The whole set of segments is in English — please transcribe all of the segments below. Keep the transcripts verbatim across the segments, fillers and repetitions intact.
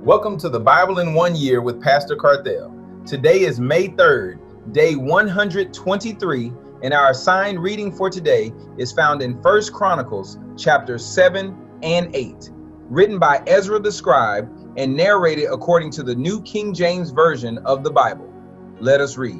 Welcome to the Bible in One Year with Pastor Carthel. Today is May third, day one hundred twenty-three, and our assigned reading for today is found in First Chronicles chapters seven and eight, written by Ezra the scribe and narrated according to the New King James Version of the Bible. Let us read.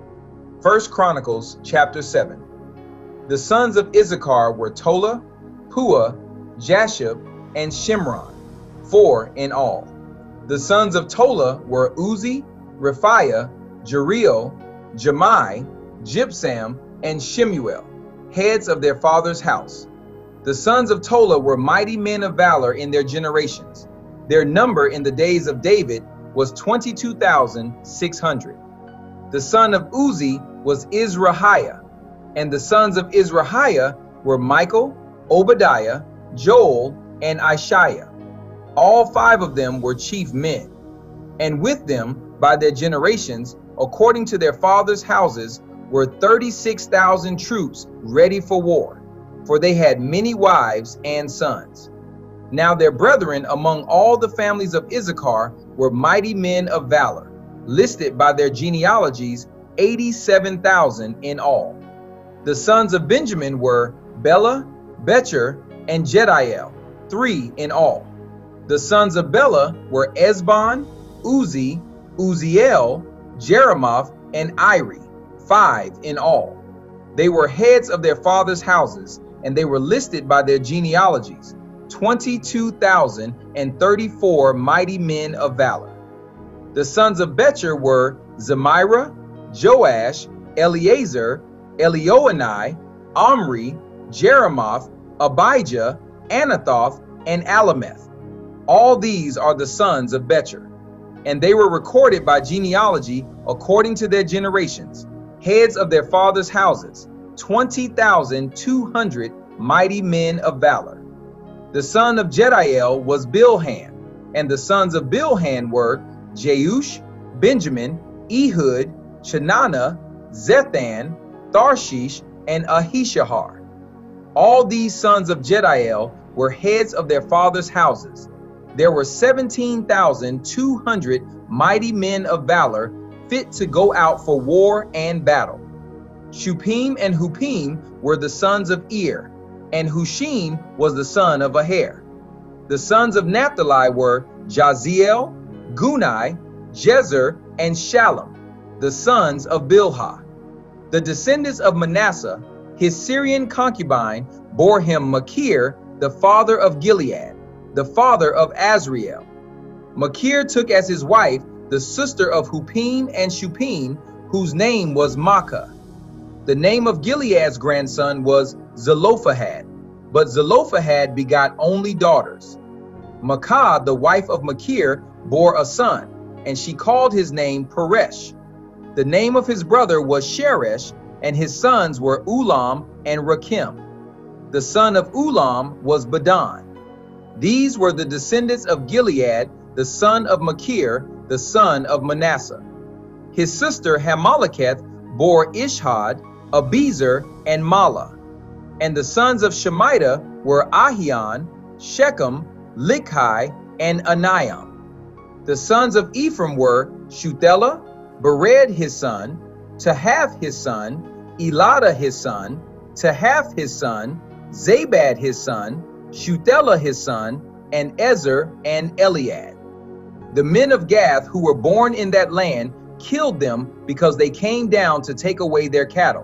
First Chronicles chapter seven. The sons of Issachar were Tola, Puah, Jashub, and Shimron, four in all. The sons of Tola were Uzi, Rephaiah, Jeriel, Jemai, Jibsam, and Shemuel, heads of their father's house. The sons of Tola were mighty men of valor in their generations. Their number in the days of David was twenty-two thousand six hundred. The son of Uzi was Izrahiah, and the sons of Izrahiah were Michael, Obadiah, Joel, and Ishiah. All five of them were chief men, and with them, by their generations, according to their fathers' houses, were thirty-six thousand troops ready for war, for they had many wives and sons. Now their brethren among all the families of Issachar were mighty men of valor, listed by their genealogies, eighty-seven thousand in all. The sons of Benjamin were Bela, Becher, and Jediel, three in all. The sons of Bela were Ezbon, Uzi, Uziel, Jeremoth, and Iri, five in all. They were heads of their fathers' houses, and they were listed by their genealogies, twenty-two thousand thirty-four mighty men of valor. The sons of Becher were Zemira, Joash, Eleazar, Elioenai, Omri, Jeremoth, Abijah, Anathoth, and Alameth. All these are the sons of Becher, and they were recorded by genealogy according to their generations, heads of their fathers' houses, twenty thousand two hundred mighty men of valor. The son of Jediel was Bilhan, and the sons of Bilhan were Jeush, Benjamin, Ehud, Chenanah, Zethan, Tharshish, and Ahishahar. All these sons of Jediel were heads of their fathers' houses. There were seventeen thousand two hundred mighty men of valor fit to go out for war and battle. Shupim and Hupim were the sons of Ir, and Hushim was the son of Aher. The sons of Naphtali were Jaziel, Gunai, Jezer, and Shalom, the sons of Bilhah. The descendants of Manasseh, his Syrian concubine, bore him Machir, the father of Gilead, the father of Azriel. Machir took as his wife the sister of Hupim and Shupim, whose name was Maacah. The name of Gilead's grandson was Zelophehad, but Zelophehad begot only daughters. Maacah, the wife of Machir, bore a son, and she called his name Peresh. The name of his brother was Sheresh, and his sons were Ulam and Rakim. The son of Ulam was Badon. These were the descendants of Gilead, the son of Machir, the son of Manasseh. His sister Hamaleketh bore Ishhad, Abizer, and Mala. And the sons of Shemida were Ahian, Shechem, Likhi, and Aniam. The sons of Ephraim were Shuthelah, Bered his son, Tahath his son, Eladah his son, Tahath his son, Zabad his son, Shuthelah his son, and Ezer and Eliad. The men of Gath who were born in that land killed them because they came down to take away their cattle.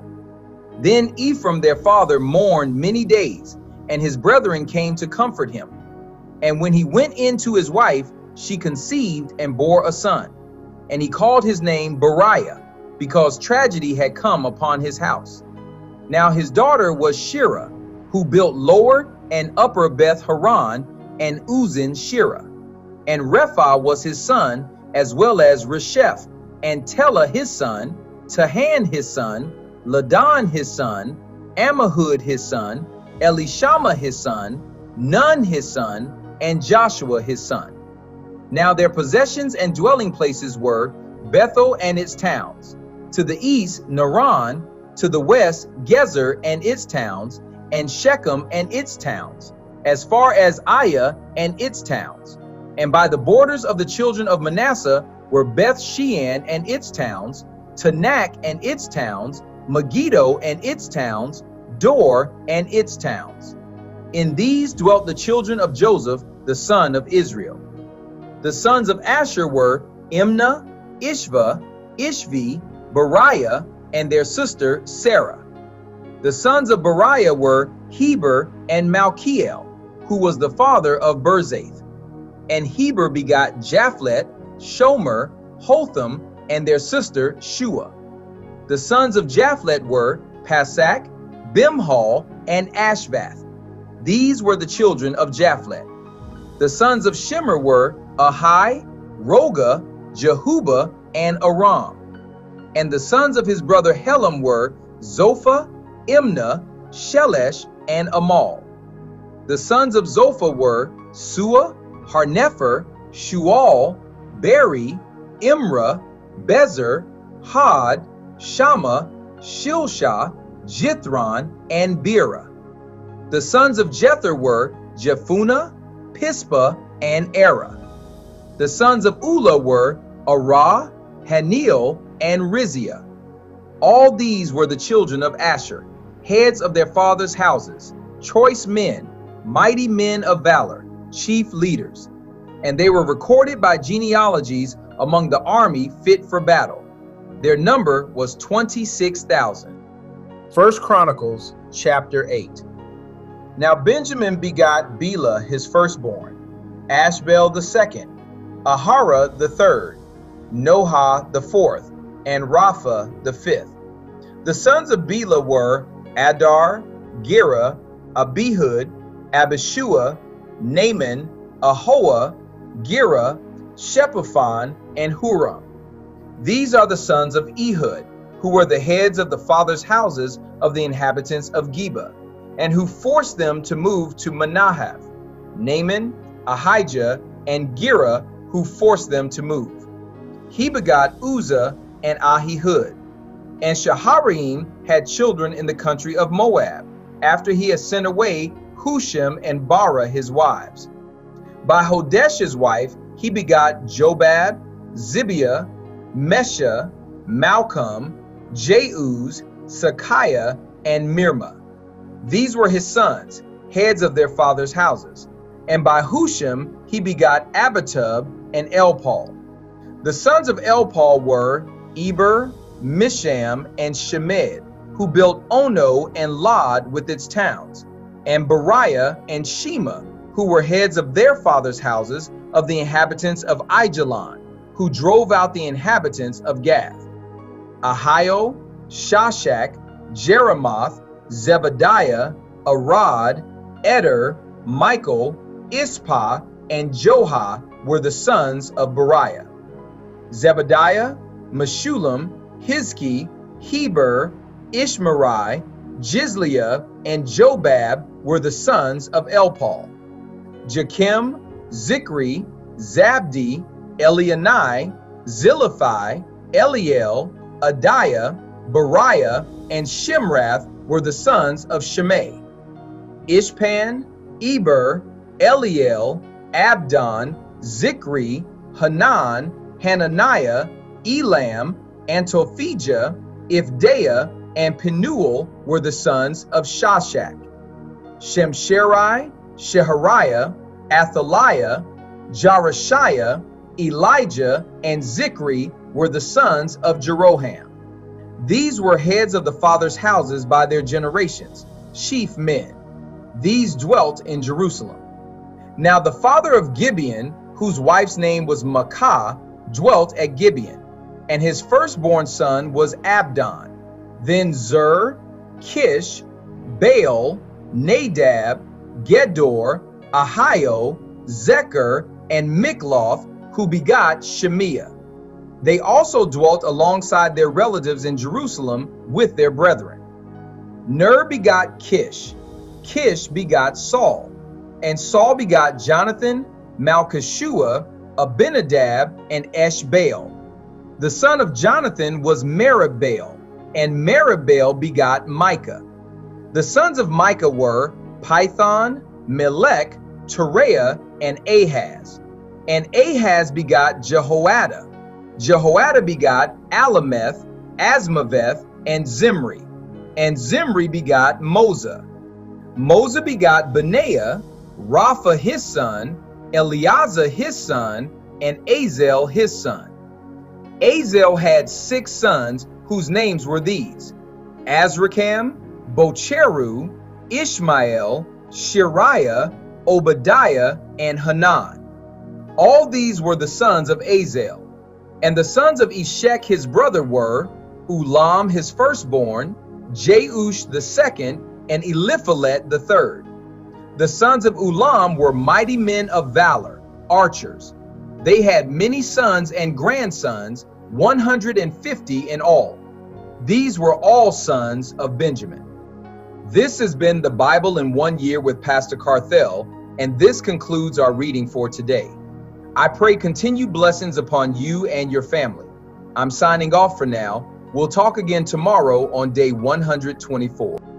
Then Ephraim their father mourned many days, and his brethren came to comfort him. And when he went in to his wife, she conceived and bore a son. And he called his name Beriah, because tragedy had come upon his house. Now his daughter was Shirah, who built Lower and Upper Beth Haran, and Uzin Shirah. And Repha was his son, as well as Resheph, and Tela his son, Tahan his son, Ladan his son, Ammihud his son, Elishama his son, Nun his son, and Joshua his son. Now their possessions and dwelling places were Bethel and its towns, to the east Naran, to the west Gezer and its towns, and Shechem and its towns, as far as Aiah and its towns. And by the borders of the children of Manasseh were Beth Shean and its towns, Tanakh and its towns, Megiddo and its towns, Dor and its towns. In these dwelt the children of Joseph, the son of Israel. The sons of Asher were Imnah, Ishva, Ishvi, Beriah, and their sister Sarah. The sons of Beriah were Heber and Malchiel, who was the father of Berzath. And Heber begot Japhlet, Shomer, Hotham, and their sister Shua. The sons of Japhlet were Pasak, Bimhal, and Ashvath. These were the children of Japhlet. The sons of Shemer were Ahai, Roga, Jehuba, and Aram. And the sons of his brother Helam were Zophah, Imnah, Shelesh, and Amal. The sons of Zophah were Sua, Harnepher, Shual, Beri, Imrah, Bezer, Had, Shammah, Shilshah, Jithron, and Bera. The sons of Jether were Jephunneh, Pispa, and Era. The sons of Ulah were Arah, Haniel, and Rizia. All these were the children of Asher, heads of their fathers' houses, choice men, mighty men of valor, chief leaders. And they were recorded by genealogies among the army fit for battle. Their number was twenty-six thousand. First Chronicles chapter eight. Now Benjamin begot Bela his firstborn, Ashbel the second, Ahara the third, Noha the fourth, and Rapha the fifth. The sons of Bela were Adar, Gera, Abihud, Abishua, Naaman, Ahoah, Gera, Shephaphon, and Huram. These are the sons of Ehud, who were the heads of the fathers' houses of the inhabitants of Geba, and who forced them to move to Manahath, Naaman, Ahijah, and Gera, who forced them to move. He begot Uzzah and Ahihud. And Shaharaim had children in the country of Moab, after he had sent away Hushim and Bara his wives. By Hodesh's wife he begot Jobab, Zibiah, Mesha, Malcolm, Jeuz, Sakiah, and Mirma. These were his sons, heads of their fathers' houses. And by Hushim he begot Abitub and Elpaal. The sons of Elpaal were Eber, Misham, and Shemed, who built Ono and Lod with its towns, and Beriah and Shema, who were heads of their fathers' houses of the inhabitants of Aijalon, who drove out the inhabitants of Gath. Ahio, Shashak, Jeremoth, Zebadiah, Arad, Eder, Michael, Ispah, and Johah were the sons of Beriah. Zebadiah, Meshullam, Hizki, Heber, Ishmerai, Jizliah, and Jobab were the sons of Elpaal. Jachim, Zikri, Zabdi, Elianai, Ziliphi, Eliel, Adiah, Beriah, and Shimrath were the sons of Shimei. Ishpan, Eber, Eliel, Abdon, Zikri, Hanan, Hananiah, Elam, Antophijah, Ifdeiah, and Penuel were the sons of Shashak. Shemsherai, Shehariah, Athaliah, Jarashiah, Elijah, and Zikri were the sons of Jeroham. These were heads of the fathers' houses by their generations, chief men. These dwelt in Jerusalem. Now the father of Gibeon, whose wife's name was Maacah, dwelt at Gibeon, and his firstborn son was Abdon. Then Zur, Kish, Baal, Nadab, Gedor, Ahio, Zecher, and Mikloth, who begot Shemiah. They also dwelt alongside their relatives in Jerusalem with their brethren. Ner begot Kish, Kish begot Saul, and Saul begot Jonathan, Malchishua, Abinadab, and Eshbaal. The son of Jonathan was Merib-Baal, and Merib-Baal begot Micah. The sons of Micah were Python, Melech, Tereah, and Ahaz. And Ahaz begot Jehoiada. Jehoiada begot Alameth, Asmaveth, and Zimri. And Zimri begot Moza. Moza begot Benaiah, Rapha his son, Eleazar his son, and Azel his son. Azel had six sons whose names were these: Azrikam, Bocheru, Ishmael, Shariah, Obadiah, and Hanan. All these were the sons of Azel. And the sons of Eshek his brother were Ulam his firstborn, Jeush the second, and Eliphalet the third. The sons of Ulam were mighty men of valor, archers. They had many sons and grandsons, one hundred fifty in all. These were all sons of Benjamin. This has been the Bible in one year with Pastor Carthel, and this concludes our reading for today. I pray continued blessings upon you and your family. I'm signing off for now. We'll talk again tomorrow on day one hundred twenty-four.